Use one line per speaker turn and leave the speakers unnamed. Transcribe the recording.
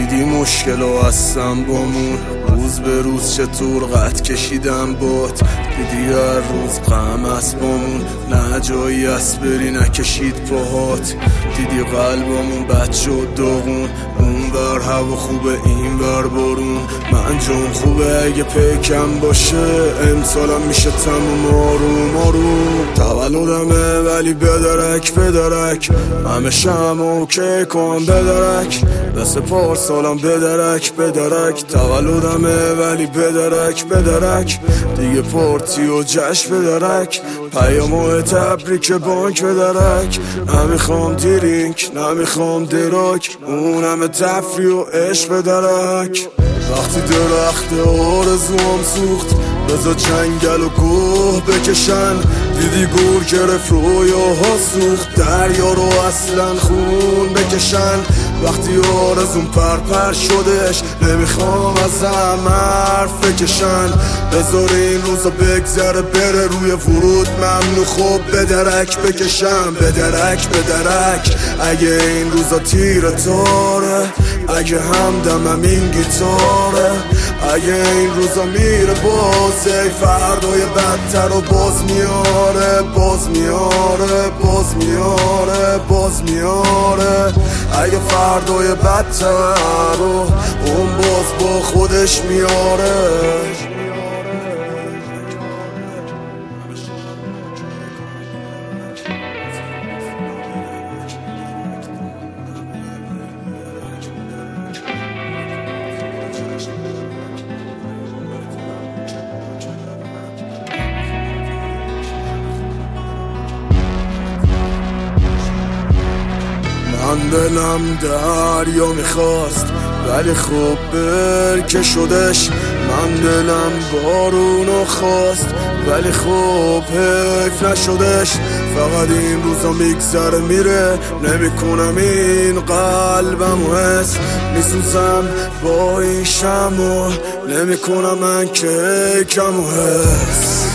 دیدی مشکل هستم بامون، روز به روز چطور قد کشیدم بات. دیدی هر روز غم است بامون، نه جایی است بری نکشید پاهات. دیدی قلبمون بد شد داغون، اون ور هوا خوبه این ور بارون. من جون خوبه اگه پیکم باشه، امسالم میشه تموم آروم آروم. تولدمه ولی بدرک بدرک، همه شم اوکی کن بدرک. دست پارسالم بدرک بدرک، تولدمه ولی بدرک بدرک. دیگه پارتی و جشن بدرک، پیامو تبریک بانک بدرک. نمیخوام درینک نمیخوام دراک، اون همه تفریح و عشق بدرک. وقتی درخت آرزوام سوخت، بذار جنگل و کوه بکشن. دیدی گور گرفت رویاها سوخت، دریا رو اصلا خون بکشن. وقتی آرزوم پرپر شدش، نمیخوام ازم حرف بکشن. بذار این روزا بگذره بره، روی ورود ممنوع خوب بدرک بکشم. بدرک بدرک اگه این روزا تیر تاره، اگه همدمم این گیتاره. اگه این روزا میره بازه، فردای بدتر و باز میاره باز میاره باز میاره باز میاره. اگه فردای بدتر رو اون باز با خودش میاره. من دلم دریا میخواست ولی خوب برکه شدش. من دلم بارونو خواست ولی خوب حیف نشدش. فقط این روزا میگذره میره، نمیکنم این قلبمو حس. میسوزم با این شمع، نمیکنم من که کمو حس.